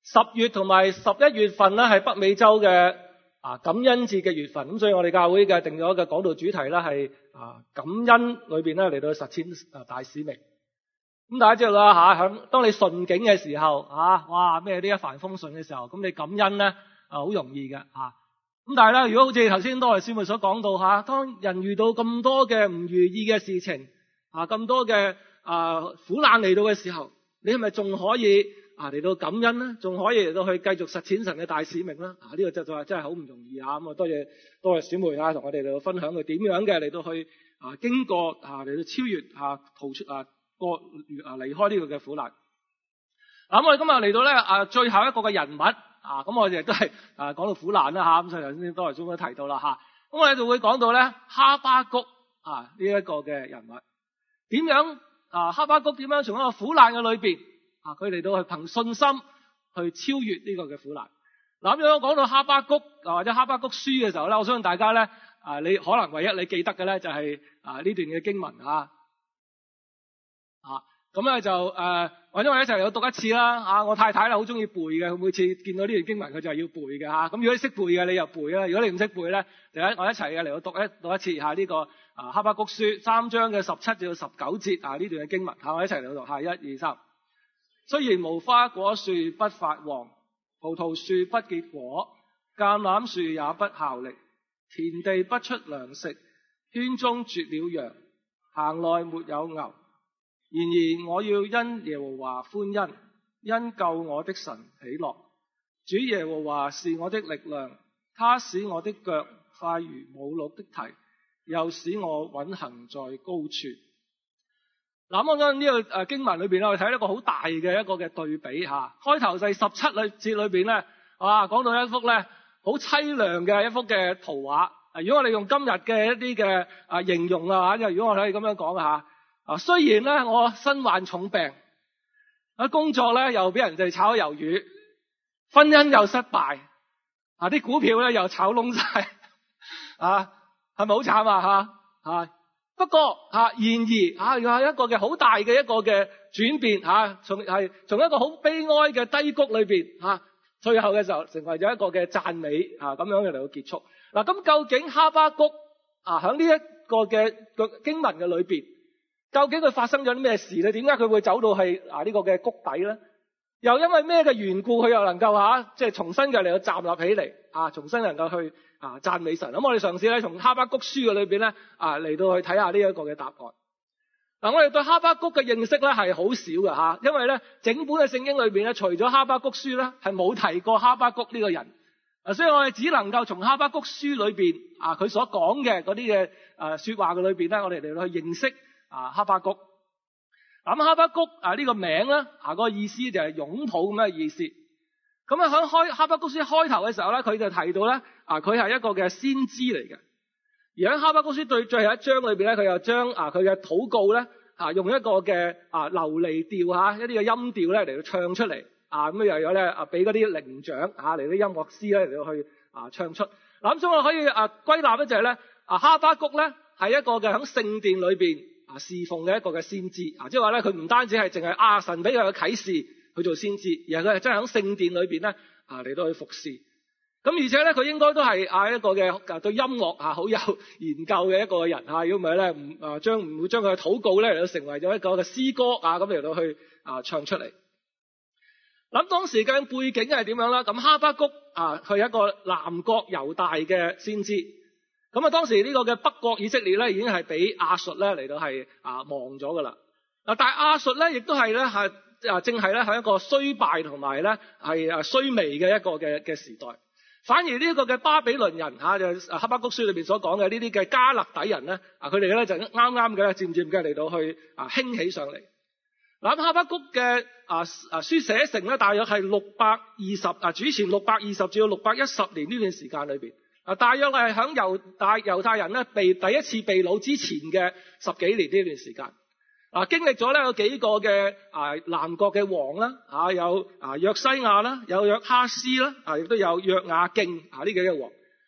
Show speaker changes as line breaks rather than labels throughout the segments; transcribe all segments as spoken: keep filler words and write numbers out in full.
十月同埋十一月份咧係北美洲嘅啊感恩節嘅月份，咁所以我哋教會嘅定咗嘅講道主題咧係啊感恩裏邊咧嚟到實踐啊大使命。咁大家知道啦吓，響當你順境嘅時候啊，哇咩啲一帆風順嘅時候，咁你感恩咧啊好容易嘅吓。咁但係咧，如果好似頭先多維師妹所講到吓，當人遇到咁多嘅唔如意嘅事情啊，咁多嘅啊苦難嚟到嘅時候，你係咪仲可以啊嚟到感恩咧？仲可以嚟到去繼續實踐神嘅大使命咧？啊呢個就就係真係好唔容易啊！咁啊多謝多謝小妹啊，同我哋嚟到分享佢點樣嘅嚟到去啊經過啊嚟到超越啊逃出啊過啊離開呢個嘅苦難。咁、啊、我哋今日嚟到咧啊最後一個嘅人物啊，咁我哋都係啊講到苦難啦吓，咁所以頭先多維中都提到啦吓。咁我哋就會講到咧哈巴谷啊呢一個嘅人物點樣啊哈巴谷點樣從一個苦難嘅裏邊啊佢嚟到去憑信心去超越呢個嘅苦難。嗱，咁樣講到哈巴谷啊或者哈巴谷書嘅時候咧，我相信大家咧啊你可能唯一你記得嘅咧就係啊呢段嘅經文啊。啊，咁咧就誒，或者我哋一齊嚟讀一次啦。啊，我太太咧好中意背嘅，佢每次見到呢段經文，佢就係要背嘅嚇。咁如果你識背嘅，你就背啦；如果你唔識背咧，就一我一齊嘅嚟到讀一讀一次嚇呢個啊哈巴谷書三章嘅十七至到十九節啊呢段嘅經文嚇，我一齊嚟到讀下一二三。雖然無花果樹不發黃，葡萄樹不結果，橄欖樹也不效力，田地不出糧食，圈中絕了羊，棚內沒有牛。然而我要因耶和華歡欣，因救我的神喜樂。主耶和華是我的力量，他使我的腳快如母鹿的蹄，又使我穩行在高處。嗱，咁喺呢個誒經文裏邊我哋睇一個好大嘅一個嘅對比吓。開頭就係十七節裏邊咧，啊講到一幅咧好淒涼嘅一幅嘅圖畫。如果我哋用今日嘅一啲嘅啊形容啊，就如果我哋可以咁樣講吓。啊，雖然咧我身患重病，啊工作咧又俾人哋炒魷魚，婚姻又失敗，啊啲股票咧又炒窿晒，啊係咪好慘啊吓？啊不過啊然而啊又係一個嘅好大嘅一個嘅轉變吓，從係從一個好悲哀嘅低谷裏邊吓，最後嘅時候成為咗一個嘅讚美啊，咁樣嘅嚟到結束。嗱，咁究竟哈巴谷啊喺呢一個嘅嘅經文嘅裏邊，究竟佢發生咗啲咩事咧？點解佢會走到係啊呢個嘅谷底咧？又因為咩嘅緣故，佢又能夠吓即係重新嘅嚟到站立起嚟啊，重新能夠去啊讚美神。咁我哋嘗試咧從哈巴谷書嘅裏邊咧啊嚟到去睇下呢一個嘅答案。嗱，我哋對哈巴谷嘅認識咧係好少嘅吓，因為咧整本嘅聖經裏邊咧，除咗哈巴谷書咧係冇提過哈巴谷呢個人啊，所以我哋只能夠從哈巴谷書裏邊啊佢所講嘅嗰啲嘅誒說話嘅裏邊咧，我哋嚟到去認識。啊哈巴谷，咁哈巴谷啊呢、這個名咧啊嗰、那個意思就係擁抱咁嘅意思。咁啊喺開哈巴谷書開頭嘅時候咧，佢就提到咧啊佢係一個嘅先知嚟嘅。而喺哈巴谷書對最後一章裏邊咧，佢又將啊佢嘅禱告咧啊用一個嘅啊流離調吓一啲嘅音調咧嚟到唱出嚟啊，咁又有咧啊俾嗰啲伶長啊嚟啲音樂師咧嚟到去啊唱出。嗱，咁所以我可以啊歸納咧就係咧啊哈巴谷咧係一個嘅喺聖殿裏邊啊，侍奉嘅一個嘅先知啊，即係話咧，佢唔單止係淨係阿神俾佢嘅啟示去做先知，而係佢係真係喺聖殿裏邊咧啊嚟到去服侍。咁而且咧，佢應該都係啊一個嘅對音樂啊好有研究嘅一個人啊，如果唔係咧唔啊將唔會將佢嘅禱告咧嚟到成為咗一個嘅詩歌啊咁嚟到去啊唱出嚟。咁當時嘅背景係點樣啦？咁哈巴谷啊，佢係一個南國猶大嘅先知。咁啊，當時呢個嘅北國以色列咧，已經係俾亞述咧嚟到係啊亡咗噶啦。嗱，但係亞述咧，亦都係咧係啊，正係咧係一個衰敗同埋咧係啊衰微嘅一個嘅嘅時代。反而呢一個嘅巴比倫人嚇，就哈巴谷書裏邊所講嘅呢啲嘅加勒底人咧，啊佢哋咧就啱啱嘅漸漸嘅嚟到去啊興起上嚟。嗱，咁哈巴谷嘅啊啊書寫成咧，大約係六百二十啊主前六百二十至到六百一十年呢段時間裏邊。啊，大約係響猶大猶太人咧被第一次被擄之前嘅十幾年呢段時間，啊經歷咗咧有幾個嘅啊南國嘅王啦，啊有啊約西亞啦，有約哈斯啦，啊亦都有約雅敬啊呢幾個王。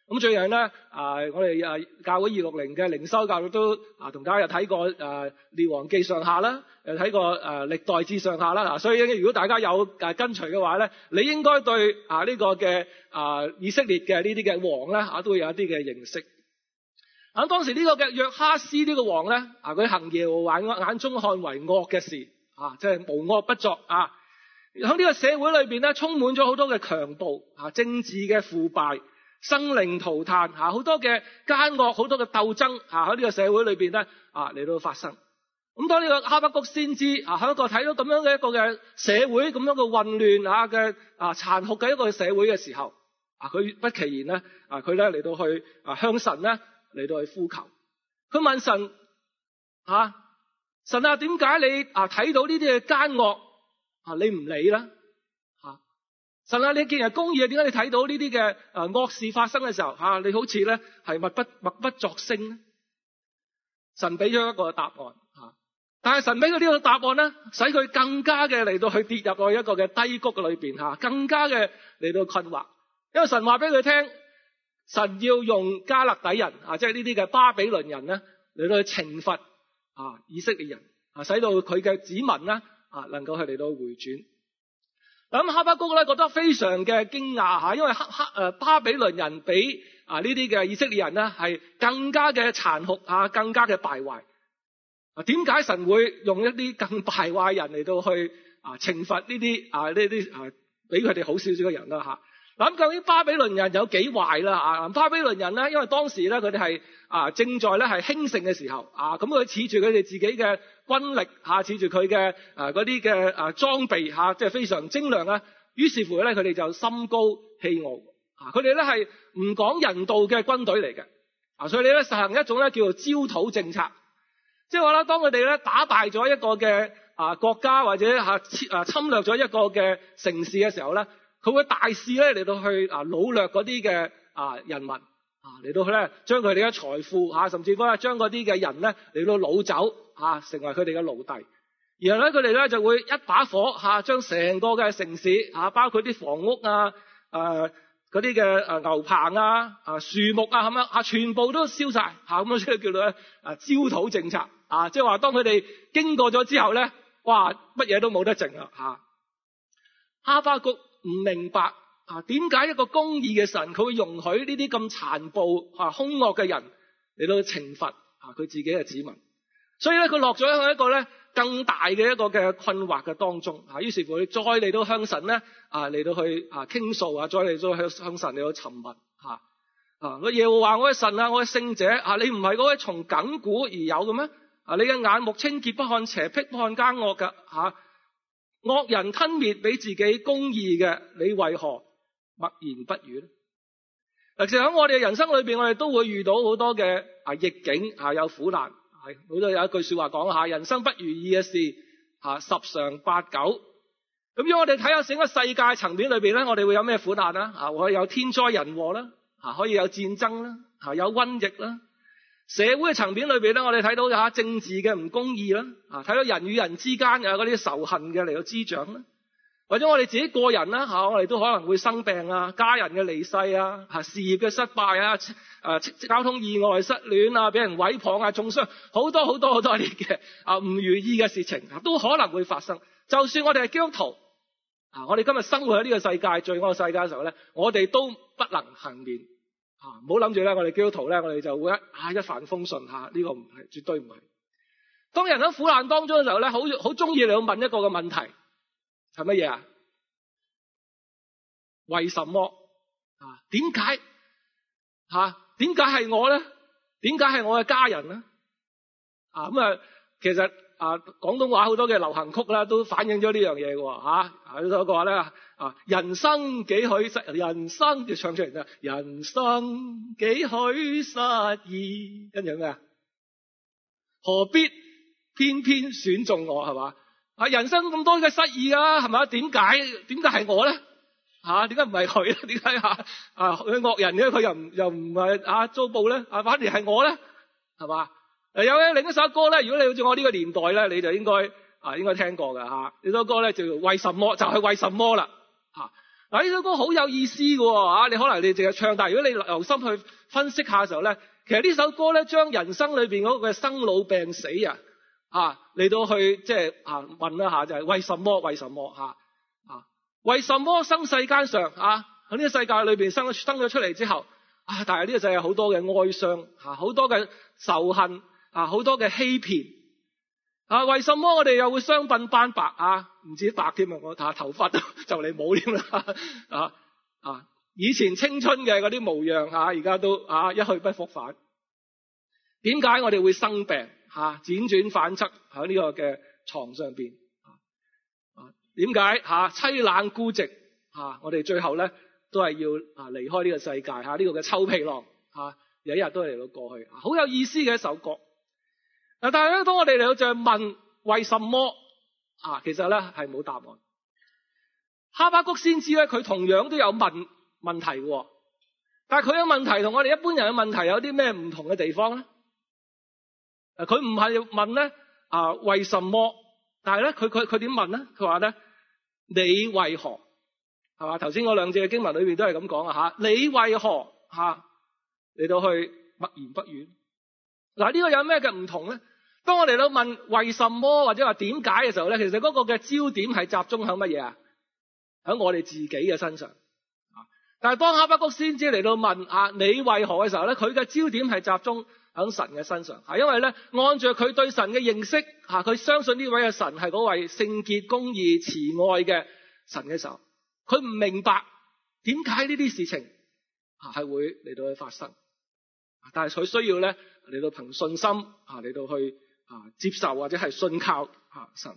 咁最近咧，啊，我哋啊教會二六零嘅靈修教育都啊同大家有睇過誒列王記上下啦，又睇過誒歷代志上下啦。嗱，所以如果大家有誒跟隨嘅話咧，你應該對啊呢個嘅啊以色列嘅呢啲嘅王咧啊都會有一啲嘅認識。咁當時呢個嘅約哈斯呢個王咧啊，佢行耶和華眼中看為惡嘅事啊，即係無惡不作啊。喺呢個社會裏邊咧，充滿咗好多嘅強暴啊，政治嘅腐敗。生靈塗炭嚇，好多嘅奸惡，好多嘅鬥爭嚇喺呢個社會裏邊咧啊嚟到發生。咁當呢個哈巴谷先知啊喺一個睇到咁樣嘅一個嘅社會咁樣嘅混亂嚇嘅啊殘酷嘅一個社會嘅時候啊，佢不其然咧啊佢咧嚟到去啊向神咧嚟到去呼求。佢問神啊，神啊，點解你啊睇到呢啲嘅奸惡啊你唔理啦？神啊，你見人公義啊，點解你睇到呢啲嘅誒惡事發生嘅時候，吓、啊、你好似咧係默不默不作聲咧？神俾咗一個答案吓、啊，但係神俾佢呢個答案咧，使佢更加嘅嚟到去跌入去一個嘅低谷嘅裏邊吓、啊，更加嘅嚟到困惑。因為神話俾佢聽，神要用加勒底人啊，即係呢啲嘅巴比倫人咧嚟到去懲罰啊以色列人啊，使到佢嘅子民咧啊能夠去嚟到回轉。咁哈巴谷咧覺得非常嘅驚訝吓，因為哈哈誒巴比倫人比啊呢啲嘅以色列人咧係更加嘅殘酷啊，更加嘅敗壞。啊，點解神會用一啲更敗壞人嚟到去啊懲罰呢啲啊呢啲啊比佢哋好少少嘅人啦吓？咁究竟巴比倫人有幾壞啦？啊，巴比倫人咧，因為當時咧佢哋係啊正在咧係興盛嘅時候啊，咁佢恃住佢哋自己嘅軍力嚇，恃住佢嘅啊嗰啲嘅啊裝備嚇，即係非常精良啊。於是乎咧，佢哋就心高氣傲啊！佢哋咧係唔講人道嘅軍隊嚟嘅啊，所以你咧實行一種咧叫做焦土政策，即係話咧，當佢哋咧打敗咗一個嘅啊國家或者嚇啊侵略咗一個嘅城市嘅時候咧，佢會大肆咧嚟到去啊擄掠嗰啲嘅啊人民啊嚟到去咧將佢哋嘅財富嚇，甚至乎咧將嗰啲嘅人咧嚟到擄走嚇，成為佢哋嘅奴隸。然後咧佢哋咧就會一把火嚇將成個嘅城市嚇，包括啲房屋啊、誒嗰啲嘅誒牛棚啊、啊樹木啊咁樣嚇，全部都燒晒嚇，咁樣所以叫做咧啊焦土政策啊，即係話當佢哋經過咗之後咧，哇乜嘢都冇得剩啦嚇。哈巴谷唔明白啊，點解一個公義嘅神佢會容許呢啲咁殘暴啊兇惡嘅人嚟到懲罰啊佢自己嘅子民？所以咧佢落咗喺一個咧更大嘅一個嘅困惑嘅當中啊。於是乎佢再嚟到向神咧啊嚟到去啊傾訴啊，再嚟到向向神嚟到尋問嚇啊！我耶和華我嘅神啊，我嘅聖者啊，你唔係嗰位從亙古而有嘅咩？啊，你嘅眼目清潔，不看邪僻，不看奸惡嘅嚇。惡人吞滅比自己公義嘅，你為何默然不語咧？嗱，其實喺我哋嘅人生裏邊，我哋都會遇到好多嘅啊逆境啊，有苦難。係好多有一句說話講下，人生不如意嘅事啊十常八九。咁如果我哋睇下整個世界層面裏邊咧，我哋會有咩苦難啦？啊，可以有天災人禍啦，啊可以有戰爭啦，啊有瘟疫啦。社會嘅層面裏邊咧，我哋睇到吓政治嘅唔公義啦，啊睇到人與人之間嘅嗰啲仇恨嘅嚟到滋長啦，或者我哋自己個人啦吓，我哋都可能會生病啊，家人嘅離世啊，吓事業嘅失敗啊，誒交通意外失戀啊，俾人毀謗啊，中傷，好多好多好多啲嘅啊唔如意嘅事情都可能會發生。就算我哋係基督徒啊，我哋今日生活喺呢個世界罪惡世界嘅時候咧，我哋都不能幸免。啊！唔好諗住咧，我哋基督徒咧，我哋就會一啊一帆風順吓，呢、這個唔係，絕對唔係。當人喺苦難當中嘅時候咧，好好中意你去問一個嘅問題，係乜嘢啊？為什麼啊？點解吓？點解係我咧？點解係我嘅家人咧？啊咁啊，其實啊廣東話好多嘅流行曲啦，都反映咗呢樣嘢嘅吓。喺嗰個話咧。啊！人生幾許失，人生就唱出嚟啦。人生幾許失意，跟住咩啊？何必偏偏選中我係嘛？啊！人生咁多嘅失意啊，係咪？點解？點解係我咧？吓？點解唔係佢咧？點解吓？啊！佢惡人嘅，佢又唔又唔係啊遭報咧？啊，反而係我咧，係嘛？誒，有咧另一首歌咧，如果你好似我呢個年代咧，你就應該啊應該聽過㗎吓。呢首歌咧就為什麼？就係為什麼啦。 嗱，呢首歌好有意思嘅喎，你可能你淨係唱，但係如果你留心去分析下嘅時候咧，其實呢首歌咧將人生裏邊嗰個生老病死啊，啊嚟到去即係啊問一下就係、是、為什麼為什麼嚇啊？為什麼生世間上啊？喺呢個世界裏邊生生咗出嚟之後啊，但係呢個世界好多嘅哀傷嚇，好多嘅仇恨啊，好多嘅欺騙。啊，為什麼我哋又會雙鬢斑白啊？唔止白添啊，我睇下頭髮都就嚟冇添啦啊啊！以前青春嘅嗰啲模樣啊，而家都啊一去不復返。點解我哋會生病吓，輾轉反側喺呢個嘅床上邊啊？點解吓凄冷孤寂啊？我哋最後咧都係要啊離開呢個世界吓，呢、這個嘅臭皮囊吓，有一日都係嚟到過去，好有意思嘅一首歌。嗱，但係咧，當我哋嚟到就問為什麼啊，其實咧係冇答案。哈巴谷先知咧，佢同樣都有問問題嘅，但係佢嘅問題同我哋一般人嘅問題有啲咩唔同嘅地方咧？誒，佢唔係問咧啊為什麼，但係咧佢佢佢點問咧？佢話咧你為何係嘛？頭先嗰兩節嘅經文裏邊都係咁講啊吓，你為何吓嚟到去默言不語？嗱，呢個有咩嘅唔同咧？當我哋都問為什麼或者話點解嘅時候咧，其實嗰個嘅焦點係集中喺乜嘢啊？喺我哋自己嘅身上。但係當哈巴谷先知嚟到問啊你為何嘅時候咧，佢嘅焦點係集中喺神嘅身上。係因為咧，按照佢對神嘅認識吓，佢相信呢位嘅神係嗰位聖潔、公義、慈愛嘅神嘅時候，佢唔明白點解呢啲事情啊係會嚟到去發生。但係佢需要咧嚟到憑信心啊嚟到去啊接受或者係信靠啊神。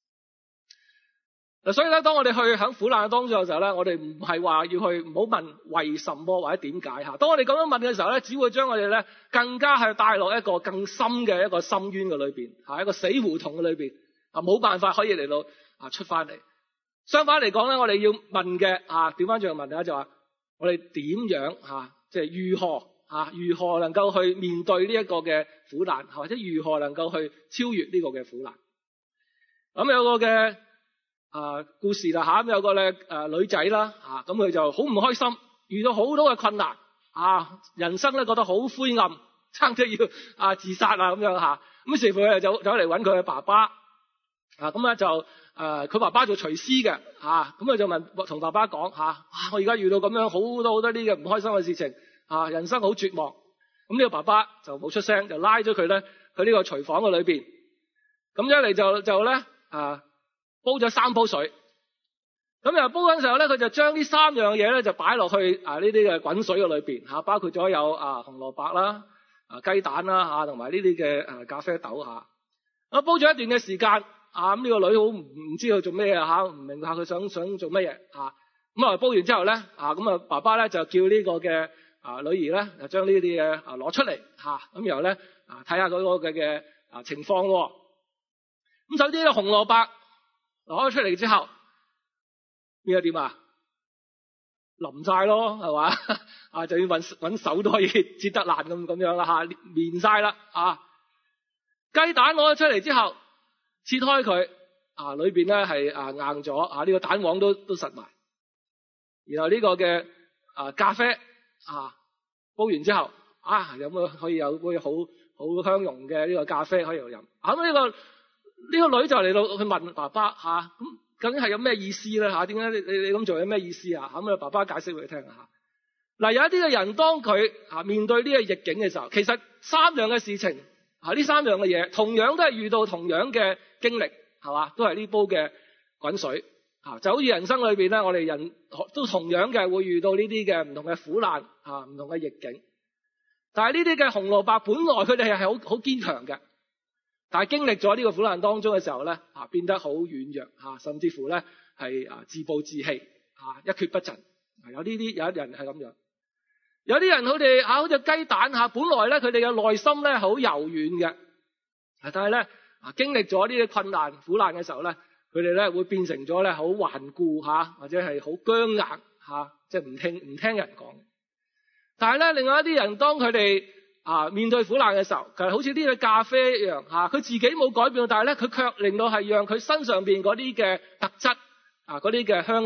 嗱，所以咧當我哋去喺苦難當中嘅時候咧，我哋唔係話要去唔好問為什麼或者點解吓。當我哋咁樣問嘅時候咧，只會將我哋咧更加係帶落一個更深嘅一個深淵嘅裏邊，吓一個死胡同嘅裏邊啊，冇辦法可以嚟到啊出翻嚟。相反嚟講咧，我哋要問嘅啊調翻轉嚟問咧就話我哋點樣吓，即係如何？啊，如何能夠去面對呢一個嘅苦難，或者如何能夠去超越呢個嘅苦難？咁有個嘅啊故事啦吓，咁有個咧誒女仔啦吓，咁佢就好唔開心，遇到好多嘅困難啊，人生咧覺得好灰暗，差啲要啊自殺啊咁樣吓，咁於是乎佢就走嚟揾佢嘅爸爸啊，咁咧就誒佢爸爸做廚師嘅吓，咁佢就問同爸爸講吓，啊我而家遇到咁樣好多好多啲嘅唔開心嘅事情。啊！人生好絕望，咁呢個爸爸就冇出聲，就拉咗佢咧去呢個廚房嘅裏邊。咁一嚟就就咧啊煲咗三煲水。咁又煲緊時候咧，佢就將呢三樣嘢咧就擺落去啊呢啲嘅滾水嘅裏邊嚇，包括咗有啊紅蘿蔔啦、啊雞蛋啦嚇，同埋呢啲嘅啊咖啡豆嚇。啊煲咗一段嘅時間，啊咁呢個女好唔唔知道做咩啊嚇，唔明白佢想想做乜嘢嚇。咁啊煲完之後咧，啊咁啊爸爸咧就叫呢個嘅。啊，女兒咧就將呢啲嘢啊攞出嚟嚇，咁然後咧啊睇下嗰個嘅嘅啊情況喎。咁首先呢紅蘿蔔攞咗出嚟之後，變咗點啊？淋晒咯，係嘛？啊就要揾揾手都可以切得爛咁咁樣啦嚇，綿晒啦啊！雞蛋攞咗出嚟之後，切開佢啊，裏邊咧係啊硬咗啊，呢個蛋黃都都實埋。然後呢個嘅啊咖啡。啊！煲完之後，啊有冇可以有杯好好香濃嘅呢個咖啡可以飲？咁呢個呢個女就嚟到去問爸爸吓，咁究竟係有咩意思咧吓？點解你你你咁做有咩意思啊？咁啊爸爸解釋俾佢聽下。嗱，有一啲嘅人當佢啊面對呢個逆境嘅時候，其實三樣嘅事情啊，呢三樣嘅嘢同樣都係遇到同樣嘅經歷，係嘛？都係呢煲嘅滾水。啊，就好似人生裏邊咧，我哋人都同樣嘅會遇到呢啲嘅唔同嘅苦難啊，唔同嘅逆境。但係呢啲嘅紅蘿蔔本來佢哋係係好好堅強嘅，但係經歷咗呢個苦難當中嘅時候咧，啊變得好軟弱嚇，甚至乎咧係啊自暴自棄嚇，一蹶不振。有呢啲有啲人係咁樣，有啲人佢哋啊好似雞蛋嚇，本來咧佢哋嘅內心咧好柔軟嘅，但係咧啊經歷咗呢啲困難苦難嘅時候咧。佢哋咧會變成咗咧好頑固嚇，或者係好僵硬嚇，即係唔聽唔聽人講。但係咧，另外一啲人當佢哋啊面對苦難嘅時候，其實好似呢個咖啡一樣嚇，佢自己冇改變，但係咧佢卻令到係讓佢身上邊嗰啲嘅特質啊，嗰啲嘅香氣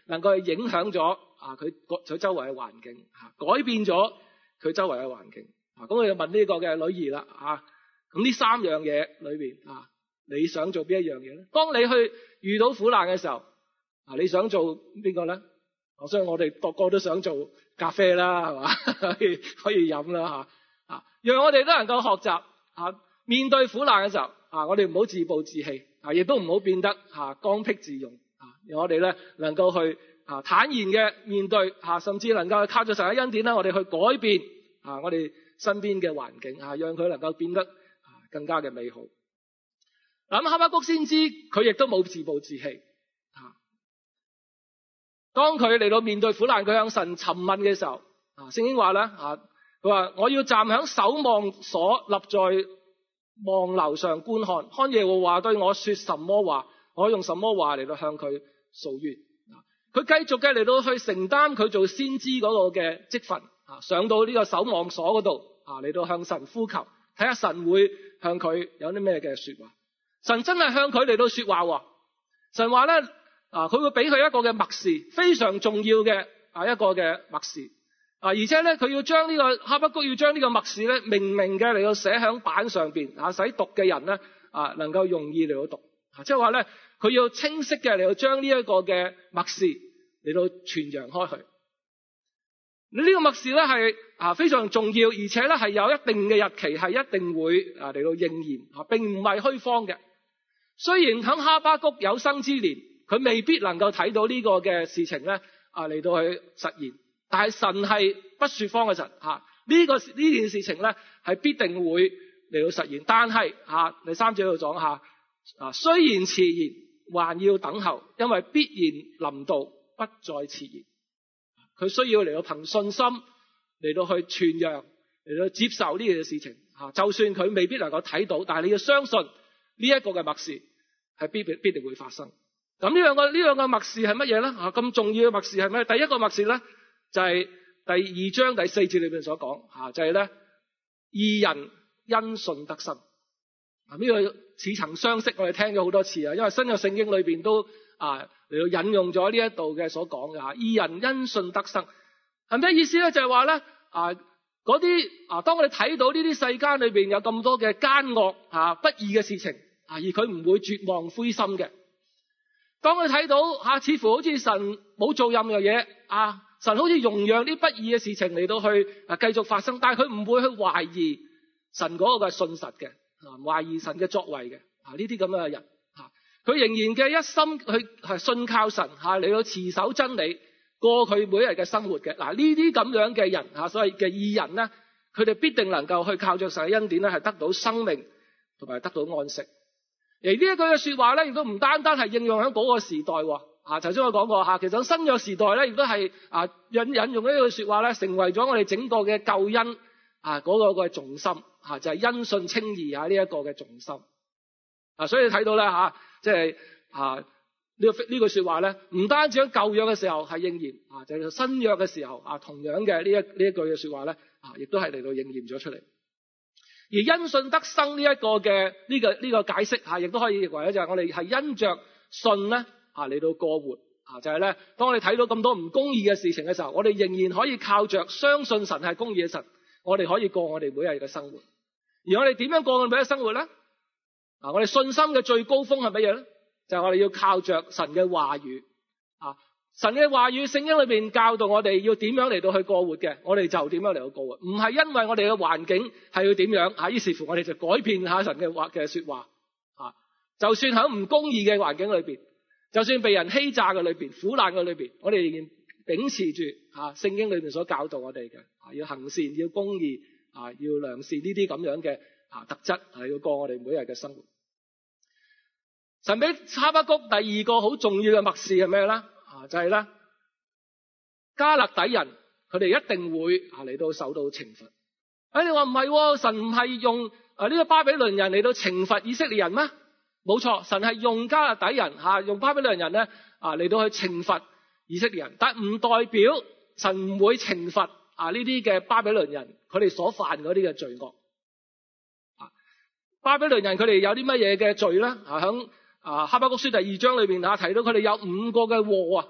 能夠去影響咗啊佢佢周圍嘅環境，改變咗佢周圍嘅環境。咁佢就問呢個嘅女兒啦，啊，咁呢三樣嘢裏邊啊，你想做邊一樣嘢咧？當你去遇到苦難嘅時候，啊，你想做邊個咧？我相信我哋個個都想做咖啡啦，係嘛？可以可以飲啦吓，啊，讓我哋都能夠學習啊，面對苦難嘅時候啊，我哋唔好自暴自棄啊，亦都唔好變得吓剛愎自用啊，讓我哋咧能夠去啊坦然嘅面對吓，甚至能夠靠住神嘅恩典咧，我哋去改變啊我哋身邊嘅環境啊，讓佢能夠變得啊更加嘅美好。嗱，咁哈巴谷先知佢亦都冇自暴自棄啊。當佢嚟到面對苦難，佢向神尋問嘅時候啊，聖經話咧啊，佢話我要站喺守望所，立在望樓上觀看，看耶和華對我說什麼話，我用什麼話嚟到向佢訴冤。佢繼續嘅嚟到去承擔佢做先知嗰個嘅職分啊，上到呢個守望所嗰度啊，嚟到向神呼求，睇下神會向佢有啲咩嘅說話。神真係向佢嚟到說話。神話咧啊，佢會俾佢一個嘅默示，非常重要嘅啊一個嘅默示啊，而且咧佢要將呢個哈巴谷要將呢個默示咧明明嘅嚟到寫響板上邊啊，使讀嘅人咧啊能夠容易嚟到讀啊，即係話咧佢要清晰嘅嚟到將呢一個嘅默示嚟到傳揚開去。你、這、呢個默示咧係啊非常重要，而且咧係有一定嘅日期，係一定會啊嚟到應驗啊，並唔係虛謊嘅。雖然喺哈巴谷有生之年，佢未必能夠睇到呢個嘅事情咧啊嚟到去實現，但係神係不說謊嘅神吓，呢、這個呢件事情咧係必定會嚟到實現。但係吓第三節度講下啊，雖然遲延，還要等候，因為必然臨到，不再遲延。佢需要嚟到憑信心嚟到去傳揚，嚟到接受呢件事情吓，就算佢未必能夠睇到，但係你要相信呢一個嘅默示係必必定會發生。咁呢兩個呢兩個默示係乜嘢咧？啊，咁重要嘅默示係咩？第一個默示咧就係第二章第四節裏邊所講吓，就係咧義人因信得生。啊，呢個似曾相識，我哋聽咗好多次啊，因為新約聖經裏邊都啊嚟到引用咗呢一度嘅所講嘅吓，義人因信得生係咩意思咧？就係話咧啊嗰啲啊，當我哋睇到呢啲世間裏邊有咁多嘅奸惡啊不義嘅事情啊，而佢唔會絕望灰心嘅。當佢睇到吓、啊，似乎好似神冇做任何嘢啊，神好似容讓啲不義嘅事情嚟到去啊繼續發生，但係佢唔會去懷疑神嗰個嘅信實嘅啊，懷疑神嘅作為嘅啊，呢啲咁樣嘅人啊，佢仍然嘅一心去係信靠神吓，嚟到持守真理，過佢每一日嘅生活嘅。嗱，呢啲咁樣嘅人吓，所謂嘅義人咧，佢哋必定能夠去靠着神嘅恩典咧，係得到生命同埋得到安息。而呢一句嘅說話咧，亦都唔單單係應用喺嗰個時代啊。頭先我講過吓，其實新約時代咧，亦都係啊引引用呢句說話咧，成為咗我哋整個嘅救恩啊嗰個嘅重心吓，就係因信稱義啊呢一個嘅重心啊。所以睇到咧吓，即係啊呢個呢句說話咧，唔單止喺舊約嘅時候係應驗啊，就係新約嘅時候啊，同樣嘅呢一呢一句嘅說話咧啊，亦都係嚟到應驗咗出嚟。而因信得生呢一個嘅呢個呢個解釋吓，亦都可以認為咧，就係我哋係因着信咧啊嚟到過活啊，就係咧當我哋睇到咁多唔公義嘅事情嘅時候，我哋仍然可以靠着相信神係公義嘅神，我哋可以過我哋每日嘅生活。而我哋點樣過我哋每日嘅生活咧？啊，我哋信心嘅最高峰係乜嘢咧？就係我哋要靠着神嘅話語啊。神嘅話語，聖經裏邊教導我哋要點樣嚟到去過活嘅，我哋就點樣嚟到過活，唔係因為我哋嘅環境係要點樣吓，於是乎我哋就改變下神嘅話嘅說話啊。就算喺唔公義嘅環境裏邊，就算被人欺詐嘅裏邊、苦難嘅裏邊，我哋仍然秉持住吓聖經裏邊所教導我哋嘅啊，要行善、要公義啊、要良善呢啲咁樣嘅啊特質，係要過我哋每日嘅生活。神俾哈巴谷第二個好重要嘅默示係咩咧？啊，就係咧，迦勒底人佢哋一定會啊嚟到受到懲罰。哎，你話唔係，神唔係用啊呢個巴比倫人嚟到懲罰以色列人咩？冇錯，神係用迦勒底人吓，用巴比倫人咧啊嚟到去懲罰以色列人，但唔代表神唔會懲罰啊呢啲嘅巴比倫人佢哋所犯嗰啲嘅罪惡。啊，巴比倫人佢哋有啲乜嘢嘅罪咧？啊，響啊哈巴谷書第二章裏邊啊提到佢哋有五個嘅禍啊，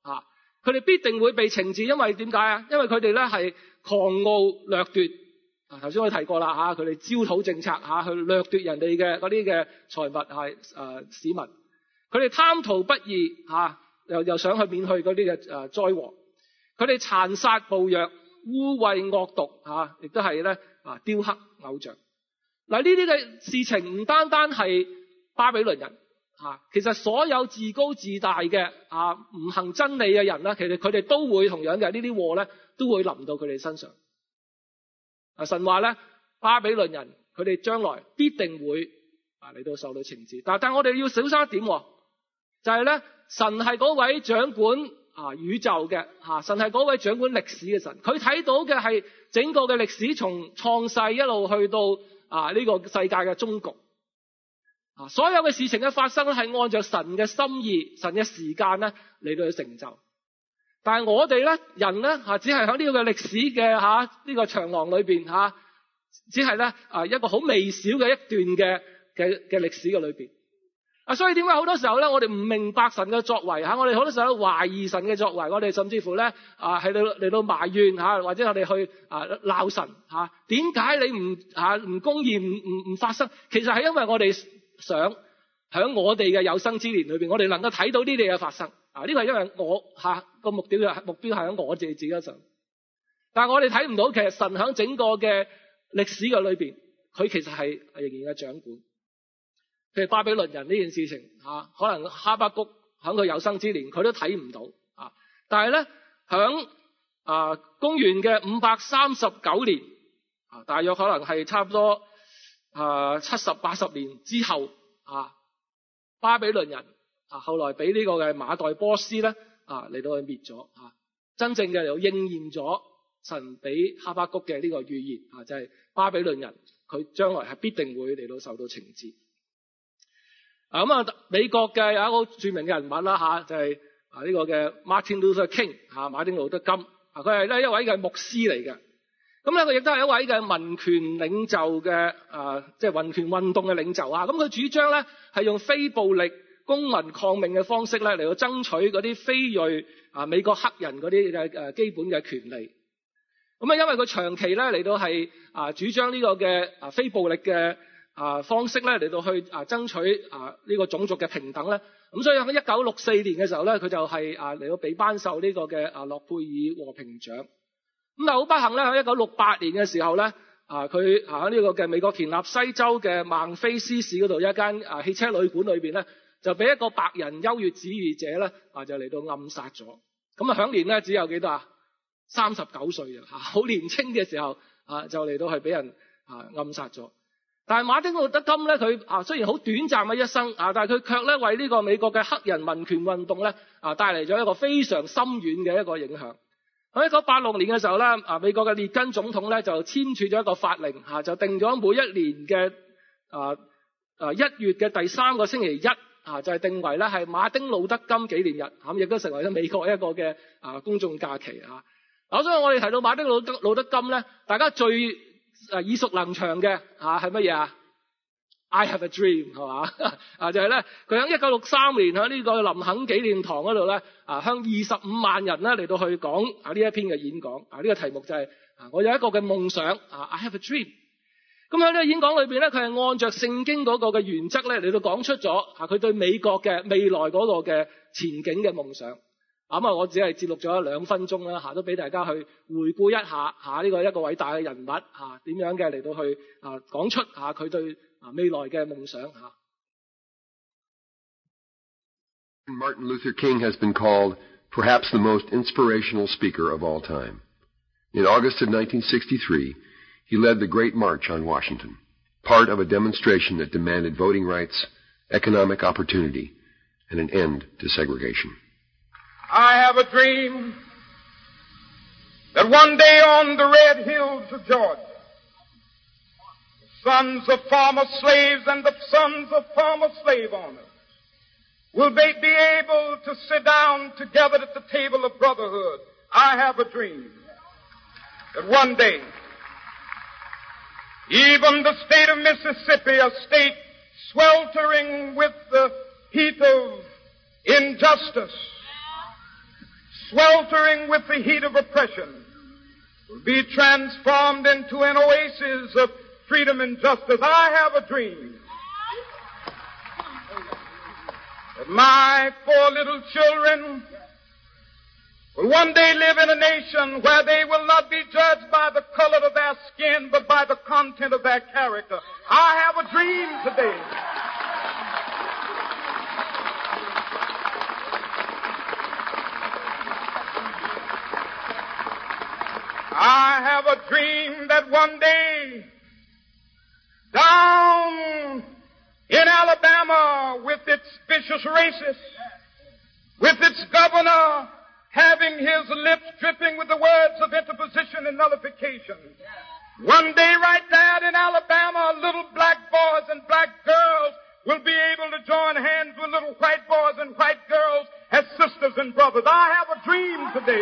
啊，佢哋必定會被懲治，因為點解啊？因為佢哋咧係狂傲掠奪。啊，頭先我提過啦嚇，佢哋焦土政策嚇，去掠奪人哋嘅嗰啲嘅財物係誒、呃、市民。佢哋貪圖不義嚇，又又想去免去嗰啲嘅誒災禍。佢哋殘殺暴虐、污穢惡毒嚇，亦都係咧啊雕刻偶像。嗱，呢啲嘅事情唔單單係巴比倫人嚇，其實所有自高自大嘅啊唔行真理嘅人咧，其實佢哋都會同樣嘅呢啲禍咧，都會臨到佢哋身上。啊，神話咧，巴比倫人佢哋將來必定會啊嚟到受到懲治。但但我哋要小心一點，就係咧，神係嗰位掌管啊宇宙嘅嚇，神係嗰位掌管歷史嘅神。佢睇到嘅係整個嘅歷史從創世一路去到啊呢個世界嘅終局。啊，所有嘅事情嘅發生咧，係按照神嘅心意、神嘅時間咧嚟到去成就。但係我哋咧，人咧嚇，只係喺呢個嘅歷史嘅嚇呢個長廊裏邊嚇，只係咧啊一個好微小嘅一段嘅嘅嘅歷史嘅裏邊。啊，所以點解好多時候咧，我哋唔明白神嘅作為嚇，我哋好多時候懷疑神嘅作為，我哋甚至乎咧啊喺度嚟到埋怨嚇，或者我哋去啊鬧神嚇，點解你唔嚇唔公義唔唔唔發生？其實係因為我哋想喺我哋嘅有生之年裏邊，我哋能夠睇到呢啲嘢發生。啊！呢個係因為我嚇個目標嘅目標係喺我自己自己身上，但係我哋睇唔到其實神喺整個嘅歷史嘅裏邊，佢其實係仍然嘅掌管。譬如巴比倫人呢件事情嚇，可能哈巴谷喺佢有生之年佢都睇唔到啊，但係咧喺啊公元嘅五百三十九年啊，大約可能係差唔多啊七十八十年之後啊，巴比倫人。啊！後來俾呢個嘅馬代波斯咧啊嚟到去滅咗啊，真正嘅又應驗咗神俾哈巴谷嘅呢個預言啊，就係、是、巴比倫人佢將來係必定會嚟到受到懲治。啊咁啊，美國嘅有一個著名嘅人物啦嚇，就係啊呢個嘅 Martin Luther King 嚇，馬丁路德金啊，佢係咧一位嘅牧師嚟嘅。咁咧佢亦都係一位嘅民權領袖嘅啊，即係民權運動嘅領袖啊。咁佢主張咧係用非暴力公民抗命嘅方式咧嚟到爭取嗰啲非裔啊美國黑人嗰啲嘅誒基本嘅權利。咁啊，因為佢長期咧嚟到係啊主張呢個嘅啊非暴力嘅啊方式咧嚟到去啊爭取啊呢個種族嘅平等咧。咁所以喺一九六四年嘅時候咧，佢就係啊嚟到被頒授呢個嘅啊諾貝爾和平獎。咁但係好不幸咧，喺一九六八年嘅時候咧啊佢喺呢個嘅美國田納西州嘅孟菲斯市嗰度一間啊汽車旅館裏邊咧，就俾一個白人優越主義者咧啊，就嚟到暗殺咗。咁啊，享年咧只有幾多啊？三十九歲啊，好年輕嘅時候啊，就嚟到係俾人啊暗殺咗。但係馬丁路德金咧，佢啊雖然好短暫嘅一生啊，但係佢卻咧為呢個美國嘅黑人民權運動咧啊帶嚟咗一個非常深遠嘅一個影響。喺一九八六年嘅時候咧，啊美國嘅列根總統咧就簽署咗一個法令嚇，就定咗每一年嘅啊啊一月嘅第三個星期一。啊，就係、是、定為咧係馬丁路德金紀念日，咁亦都成為咗美國一個嘅啊公眾假期啊。嗱，所以我哋提到馬丁路德路德金咧，大家最誒耳熟能詳嘅啊係乜嘢啊 ？I have a dream 係嘛啊，就係咧佢喺一九六三年喺呢個林肯紀念堂嗰度咧啊，向二十五萬人咧嚟到去講啊呢一篇嘅演講啊，呢、這個題目就係、是、啊我有一個嘅夢想啊 I have a dream。咁喺呢個演講裏邊咧，佢係按着聖經嗰個嘅原則咧嚟到講出咗啊佢對美國嘅未來嗰個嘅前景嘅夢想。咁啊，我只係節錄咗兩分鐘啦，嚇都俾大家去回顧一下嚇呢個一個偉大嘅人物嚇點樣嘅嚟到去啊講出嚇佢對啊未來嘅夢想嚇。
Martin Luther King has been called perhaps the most inspirational speaker of all time. In August of nineteen sixty-three, he led the Great March on Washington, part of a demonstration that demanded voting rights, economic opportunity, and an end to segregation.
I have a dream that one day on the red hills of Georgia, the sons of former slaves and the sons of former slave owners will be, be able to sit down together at the table of brotherhood. I have a dream that one day even the state of Mississippi, a state sweltering with the heat of injustice, sweltering with the heat of oppression, will be transformed into an oasis of freedom and justice. I have a dream that my four little children will one day live in a nation where they will not be judged by the color of their skin, but by the content of their character. I have a dream today. I have a dream that one day, down in Alabama, with its vicious racists, with its governor having his lips dripping with the words of interposition and nullification, one day right there in Alabama, little black boys and black girls will be able to join hands with little white boys and white girls as sisters and brothers. I have a dream today.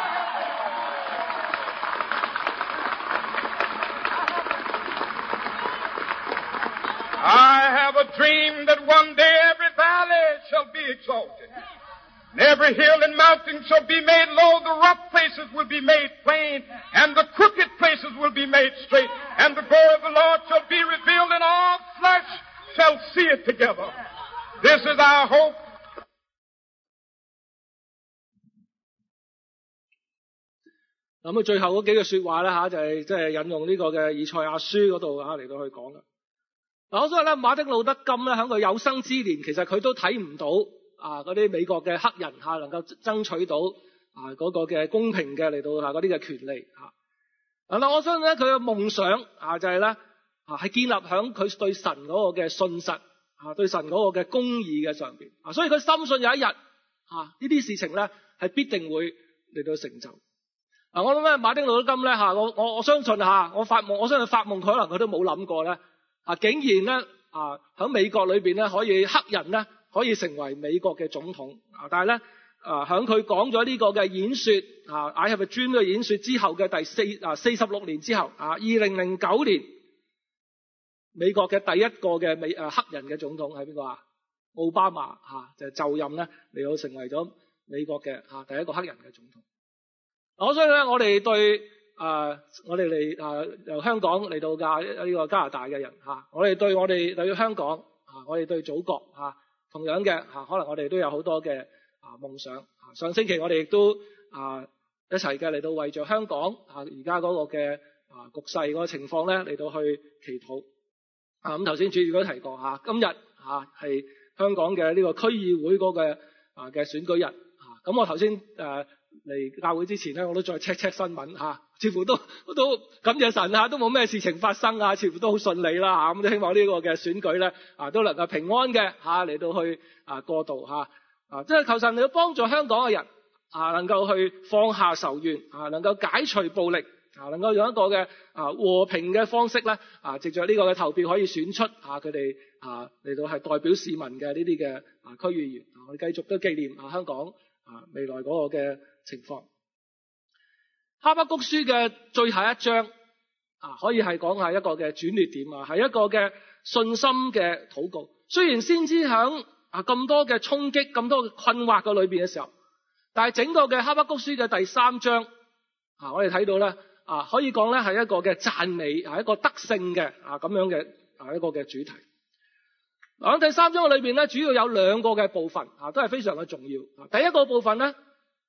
I have a dream that one day every valley shall be exalted, and every hill and mountain shall be made low, the rough places will be made plain, and the crooked places will be made straight, and the glory of the Lord shall be revealed, and all flesh shall see it together. This is our hope.
咁佢最後嗰幾句說話咧吓，就係即係引用呢個嘅以賽亞書嗰度吓嚟到去講啦。嗱，我想咧，馬丁路德金咧喺佢有生之年，其實佢都睇唔到啊嗰啲美國嘅黑人嚇能夠爭取到啊嗰個嘅公平嘅嚟到嚇嗰啲嘅權利嚇。嗱，我相信咧佢嘅夢想啊就係咧啊係建立喺佢對神嗰個嘅信實啊對神嗰個嘅公義嘅上邊啊，所以佢深信有一日啊呢啲事情咧係必定會嚟到成就。嗱，我諗咧馬丁路德金咧嚇，我我我相信嚇，我發夢我相信發夢佢可能佢都冇諗過咧。啊！竟然咧啊，喺美國裏邊咧，可以黑人咧可以成為美國嘅總統啊！但係咧啊，喺佢講咗呢個嘅演說啊 ，I have a dream 嘅演說之後嘅第四啊四十六年之後啊，二零零九年美國嘅第一個嘅美啊黑人嘅總統係邊個啊？奧巴馬嚇、啊、就就任咧嚟到成為咗美國嘅嚇、啊、第一個黑人嘅總統。我相信咧，我哋對。啊、呃！我哋嚟啊由香港嚟到加呢個加拿大嘅人嚇、啊，我哋對我哋對香港啊，我哋對祖國嚇、啊，同樣嘅嚇、啊，可能我哋都有好多嘅啊夢想、啊。上星期我哋亦都啊一齊嘅嚟到為咗香港啊而家嗰個嘅啊局勢嗰個情況咧嚟到去祈禱。啊咁頭先主席都提過嚇、啊，今日嚇係香港嘅呢個區議會嗰個啊嘅選舉日嚇。咁、啊、我頭先誒嚟教會之前咧，我都再 check check 新聞嚇。啊似乎都都感謝神啊，都冇咩事情發生啊，似乎都好順利啦嚇。咁都希望呢個嘅選舉咧啊，都能夠平安嘅嚇嚟到去啊過渡嚇啊，即係求神嚟到幫助香港嘅人啊，能夠去放下仇怨啊，能夠解除暴力啊，能夠用一個嘅啊和平嘅方式咧啊，藉著呢個嘅投票可以選出啊佢哋啊嚟到係代表市民嘅呢啲嘅啊區議員啊，我哋繼續都紀念啊香港啊未來嗰個嘅情況。哈巴谷書嘅最後一章啊，可以係講係一個嘅轉捩點啊，係一個嘅信心嘅禱告。雖然先知響啊咁多嘅衝擊、咁多嘅困惑嘅裏邊嘅時候，但係整個嘅哈巴谷書嘅第三章啊，我哋睇到咧啊，可以講咧係一個嘅讚美，係一個得勝嘅啊咁樣嘅啊一個嘅主題。嗱，喺第三章嘅裏邊咧，主要有兩個嘅部分啊，都係非常嘅重要。第一個部分咧。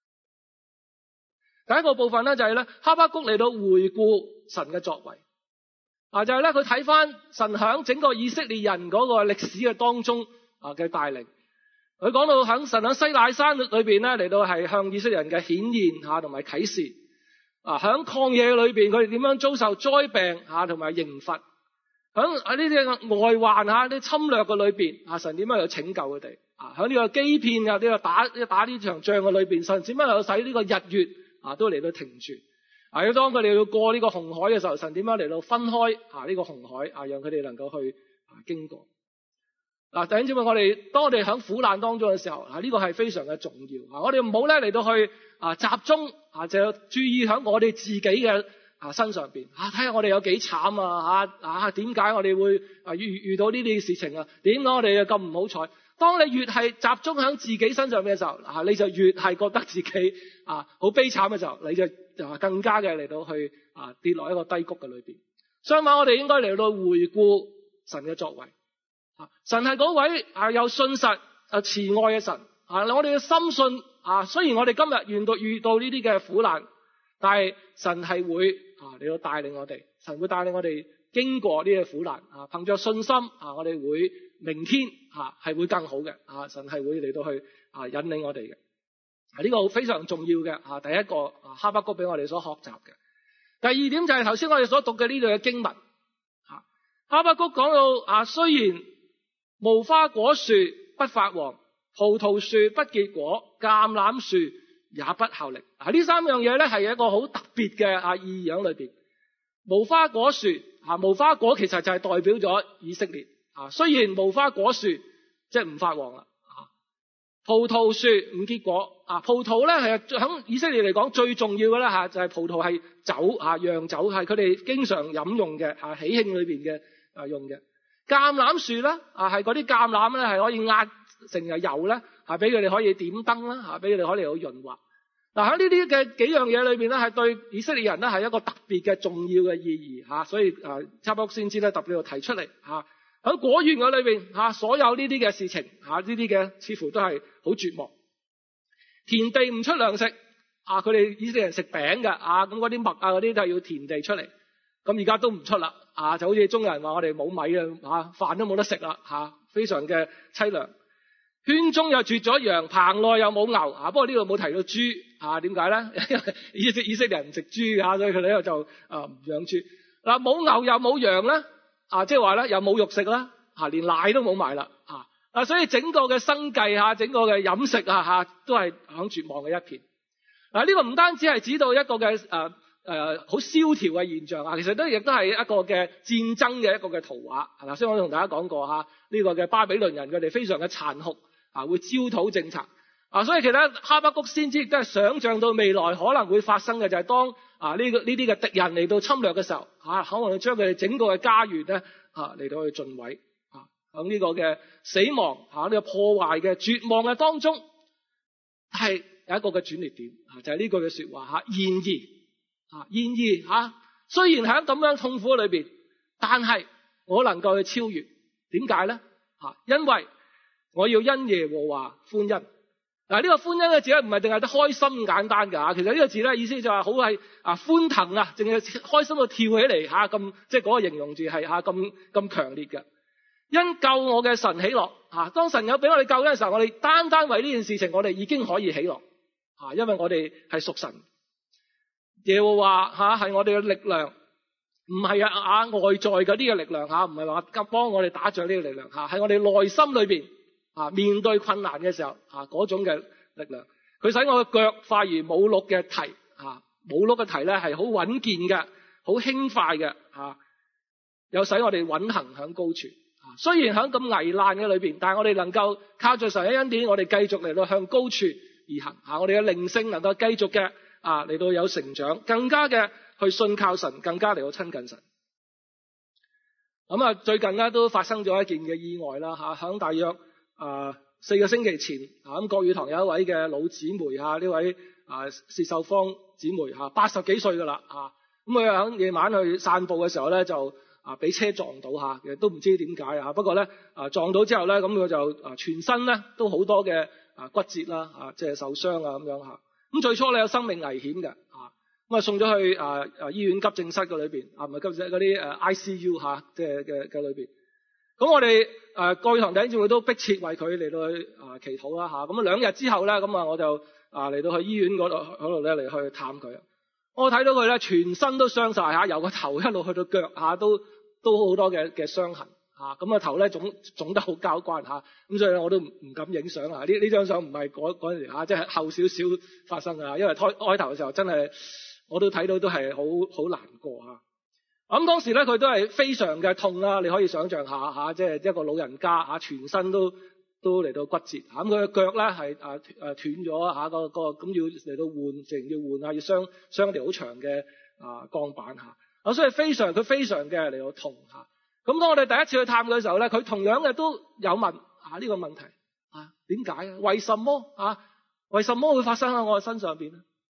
第一個部分咧就係咧哈巴谷嚟到回顧神嘅作為啊，就係咧佢睇翻神響整個以色列人嗰個歷史嘅當中啊嘅帶領。佢講到響神響西乃山裏邊咧嚟到係向以色列人嘅顯現吓同埋啟示啊，響曠野裏邊佢哋點樣遭受災病吓同埋刑罰，響喺呢啲外患吓啲侵略嘅裏邊啊，神點樣去拯救佢哋啊？響呢個基遍啊呢個打打呢場仗嘅裏邊，神點樣去使呢個日月啊，都嚟到停住啊！要當佢哋要過呢個紅海嘅時候，神點樣嚟到分開啊呢個紅海啊，讓佢哋能夠去啊經過。嗱，弟兄姊妹，我哋當我哋喺苦難當中嘅時候，啊呢個係非常嘅重要啊！我哋唔好咧嚟到去啊集中啊，就注意喺我哋自己嘅啊身上邊啊，睇下我哋有幾慘啊嚇啊！點解我哋會啊遇遇到呢啲事情啊？點解我哋咁唔好彩？當你越係集中喺自己身上嘅時候，啊你就越係覺得自己啊好悲慘嘅時候，你就就更加嘅嚟到去啊跌落一個低谷嘅裏邊。相反，我哋應該嚟到回顧神嘅作為。啊，神係嗰位啊有信實啊慈愛嘅神啊，我哋嘅深信啊，雖然我哋今日遇到遇到呢啲嘅苦難，但係神係會啊嚟到帶領我哋，神會帶領我哋經過呢啲苦難啊，憑着信心啊，我哋會明天啊係會更好嘅啊，神係會嚟到去啊引領我哋嘅。啊，呢個非常重要嘅啊，第一個啊哈巴谷俾我哋所學習嘅。第二點就係頭先我哋所讀嘅呢度嘅經文啊，哈巴谷講到啊，雖然無花果樹不發黃，葡萄樹不結果，橄欖樹也不效力。啊，呢三樣嘢咧係一個好特別嘅啊意象裏邊。無花果樹啊，無花果其實就係代表咗以色列啊。雖然無花果樹即係唔發黃啦，啊，葡萄樹唔結果啊。葡萄咧係響以色列嚟講最重要嘅咧吓，就係葡萄係酒啊，釀酒係佢哋經常飲用嘅啊，喜慶裏邊嘅啊用嘅。橄欖樹咧啊，係嗰啲橄欖咧係可以壓成嘅油咧，係俾佢哋可以點燈啦，吓俾佢哋可以嚟到潤滑。嗱，喺呢啲嘅幾樣嘢裏邊咧，係對以色列人咧係一個特別嘅重要嘅意義吓，所以誒哈巴谷先知咧特別要提出嚟吓。喺果園嗰裏邊吓，所有呢啲嘅事情吓，呢啲嘅似乎都係好絕望。田地唔出糧食啊，佢哋以色列人食餅嘅啊，咁嗰啲麥啊嗰啲都係要田地出嚟。咁而家都唔出啦，啊就好似中國人話我哋冇米啊，飯都冇得食啦，吓非常嘅淒涼。圈中又絕咗羊，棚內又冇牛，啊不過呢度冇提到豬，啊點解咧？因為以色以色列人唔食豬啊，所以佢哋呢度就啊唔養豬。嗱冇牛又冇羊咧，啊即係話咧又冇肉食啦，啊連奶都冇埋啦，啊啊所以整個嘅生計吓，整個嘅飲食啊吓，都係響絕望嘅一片。嗱呢個唔單止係指到一個嘅誒。誒、呃，好蕭條嘅現象啊，其實都亦都係一個嘅戰爭嘅一個嘅圖畫。係啦，所以我同大家講過吓，呢、這個嘅巴比倫人佢哋非常嘅殘酷啊，會焦土政策啊，所以其實哈巴谷先知亦都係想象到未來可能會發生嘅就係當啊呢、這個呢啲嘅敵人嚟到侵略嘅時候，吓、啊、可能將佢哋整個嘅家園咧啊嚟到去盡毀啊，響呢個嘅死亡吓呢、啊這個破壞嘅絕望嘅當中，係有一個嘅轉捩點啊，就係、是、呢句嘅說話吓，然而。啊，然而吓，雖然喺咁樣痛苦裏邊，但係我能夠去超越。點解咧？吓，因為我要因耶和華歡欣。嗱，呢個歡欣嘅字咧，唔係淨係得開心咁簡單噶。其實呢個字咧，意思就係好係啊歡騰啊，淨係開心到跳起嚟吓，咁即係嗰個形容字係吓咁咁強烈嘅。因救我嘅神喜樂吓，當神有俾我哋救嘅時候，我哋單單為呢件事情，我哋已經可以喜樂吓，因為我哋係屬神。耶和華吓係我哋嘅力量，唔係啊啊外在嗰啲嘅力量吓，唔係話急幫我哋打仗呢個力量吓，喺我哋內心裏邊啊面對困難嘅時候啊嗰種嘅力量，佢使我嘅腳快如母鹿嘅蹄啊，母鹿嘅蹄咧係好穩健嘅，好輕快嘅啊，又使我哋穩行響高處啊。雖然響咁危難嘅裏邊，但係我哋能夠靠住神嘅恩典，我哋繼續嚟到向高處而行啊，我哋嘅靈性能夠繼續嘅。啊，嚟到有成長，更加嘅去信靠神，更加嚟到親近神。咁啊，最近咧都發生咗一件嘅意外啦吓，響大約啊四個星期前啊，咁國語堂有一位嘅老姊妹吓，呢位啊薛秀芳姊妹吓，八十幾歲噶啦啊，咁佢響夜晚去散步嘅時候咧，就啊俾車撞到吓，其實都唔知點解啊，不過咧啊撞到之後咧，咁佢就啊全身咧都好多嘅啊骨折啦啊，即係受傷啊咁樣吓。咁最初咧有生命危險嘅，啊咁啊送咗去啊啊醫院急症室嘅裏邊，啊唔係急症嗰啲誒 I C U 吓，即係嘅嘅裏邊。咁我哋誒國語堂弟兄姊妹都迫切為佢嚟到去啊祈禱啦吓。咁啊兩日之後咧，咁啊我就啊嚟到去醫院嗰度嗰度咧嚟去探佢。我睇到佢咧全身都傷晒吓，由個頭一路去到腳下都都好多嘅嘅傷痕。啊，咁啊頭咧腫腫得好交關吓，咁所以我都唔唔敢影相啊！呢呢張相唔係嗰嗰陣時吓，即係後少少發生啊，因為開開頭嘅時候真係我都睇到都係好好難過吓。咁當時咧佢都係非常嘅痛啦，你可以想象下吓，即係一個老人家吓，全身都都嚟到骨折，咁佢嘅腳咧係啊誒斷咗吓，個個咁要嚟到換，成要換啊，要傷傷條好長嘅啊鋼板吓，咁所以非常佢非常嘅嚟到痛吓。咁當我哋第一次去探佢嘅時候咧，佢同樣嘅都有問啊呢個問題啊，點解啊？為什麼啊？為什麼會發生喺我嘅身上邊咧？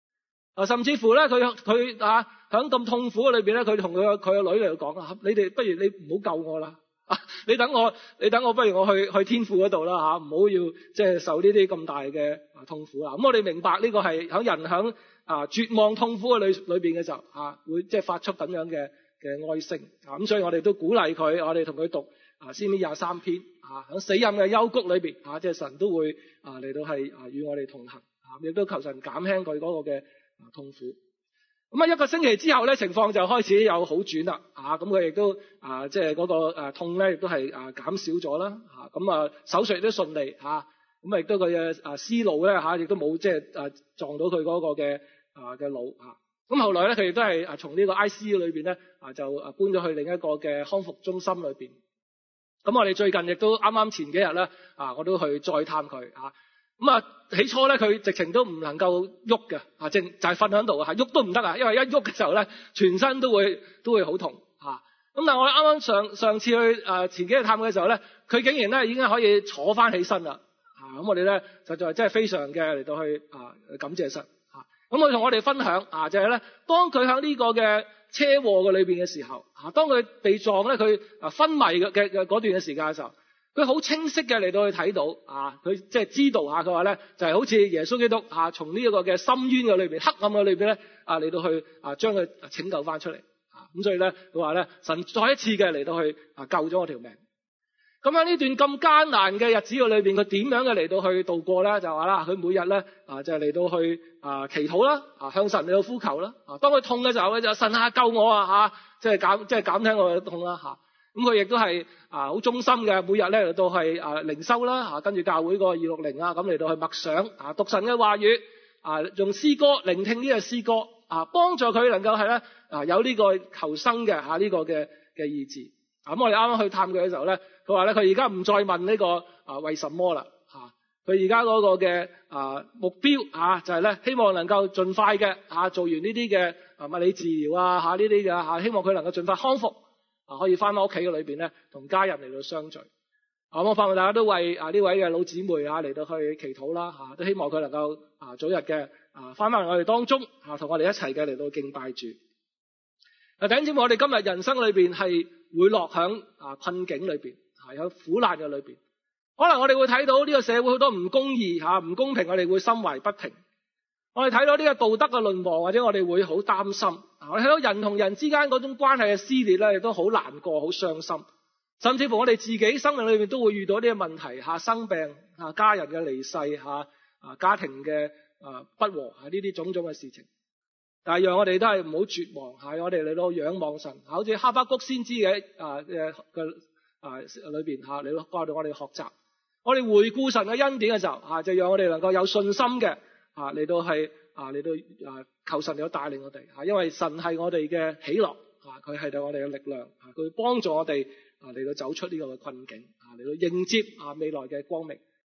啊，甚至乎咧，佢佢啊喺咁痛苦嘅裏邊咧，佢同佢個佢個女嚟講啊，你哋不如你唔好救我啦，啊，你等我，你等我，不如我去去天父嗰度啦嚇，唔好要即係受呢啲咁大嘅啊痛苦啦。咁我哋明白呢個係喺人喺啊絕望痛苦嘅裏裏邊嘅時候啊，會即係發出咁樣嘅嘅哀聲啊。咁所以我哋都鼓勵佢，我哋同佢讀啊詩篇廿三篇啊，喺死蔭嘅幽谷裏邊啊，即係神都會啊嚟到係啊與我哋同行啊，亦都求神減輕佢嗰個嘅痛苦。咁啊一個星期之後咧，情況就開始有好轉啦，啊咁佢亦都啊即係嗰個誒痛咧，亦都係啊減少咗啦，啊咁啊手術亦都順利嚇，咁啊亦都佢嘅啊思路咧嚇，亦都冇即係啊撞到佢嗰個嘅啊嘅腦嚇。咁後來咧，佢亦都係啊從呢個 I C U 裏邊咧啊就啊搬咗去另一個嘅康復中心裏邊。咁我哋最近亦都啱啱前幾日咧啊，我都去再探佢嚇。咁啊，起初咧佢直情都唔能夠喐嘅，啊，正就係瞓喺度啊，喐都唔得啊，因為一喐嘅時候咧，全身都會都會好痛嚇。咁但係我哋啱啱上上次去誒前幾日探嘅時候咧，佢竟然咧已經可以坐翻起身啦。啊，咁我哋咧實在真係非常嘅嚟到去啊感謝神嚇。咁佢同我哋分享啊，就係咧，當佢喺呢個嘅車禍嘅裏邊嘅時候，嚇，當佢被撞咧，佢啊昏迷嘅嘅嗰段嘅時間嘅時候。佢好清晰嘅嚟到去睇到啊，佢即係知道下佢話咧，就係、是、好似耶穌基督啊，從呢一個嘅深淵嘅裏邊、黑暗嘅裏邊咧啊嚟到去啊將佢拯救翻出嚟啊，咁所以咧佢話咧，神再一次嘅嚟到去啊救咗我條命。咁喺呢段咁艱難嘅日子嘅裏邊，佢點樣嘅嚟到去度過咧？就話啦，佢每日咧啊就係、是、嚟到去啊祈禱啦，啊向神嚟到呼求啦。啊，當佢痛嘅時候，佢就神啊救我啊嚇，即係減即係減輕我嘅痛啦嚇。咁佢亦都係啊好忠心嘅，每日咧嚟到係啊靈修啦，啊跟住教會個二六零啊，咁嚟到去默想啊讀神嘅話語啊，用詩歌聆聽呢個詩歌啊，幫助佢能夠係咧啊有呢個求生嘅嚇呢個嘅嘅意志。咁、啊、我哋啱啱去探佢嘅時候咧，佢話咧佢而家唔再問呢、這個啊為什麼啦嚇，佢而家嗰個嘅啊目標啊就係、是、咧希望能夠盡快嘅啊做完呢啲嘅啊物理治療啊嚇呢啲嘅嚇，希望佢能夠盡快康復。啊，可以翻返屋企嘅裏邊咧，同家人嚟到相聚。啊，我盼望大家都為啊呢位嘅老姊妹啊嚟到去祈禱啦，嚇、啊、都希望佢能夠啊早日嘅啊翻返我哋當中，嚇同我哋一齊嘅嚟到敬拜主。啊，弟兄姊妹，我哋今日人生裏邊係會落響啊困境裏邊，係有苦難嘅裏邊。可能我哋會睇到呢個社會好多唔公義嚇、唔公平，我哋會心懷不平。我哋睇到呢個道德嘅淪亡，或者我哋會好擔心。我哋睇到人同人之間嗰種關係嘅撕裂咧，亦都好難過、好傷心。甚至乎我哋自己生命裏面都會遇到呢啲問題嚇，生病嚇、家人嘅離世嚇、啊家庭嘅啊不和嚇，呢啲種種嘅事情。但係讓我哋都係唔好絕望嚇，我哋嚟到仰望神，好似哈巴谷先知嘅啊嘅嘅啊裏邊嚇嚟到教導我哋學習。我哋回顧神嘅恩典嘅時候嚇，就讓我哋能夠有信心嘅。啊！嚟到係啊！嚟到啊！求神嚟到帶領我哋嚇，因為神係我哋嘅喜樂啊！佢係對我哋嘅力量啊！佢幫助我哋啊嚟到走出呢個嘅困境啊！嚟到迎接啊未來嘅光明。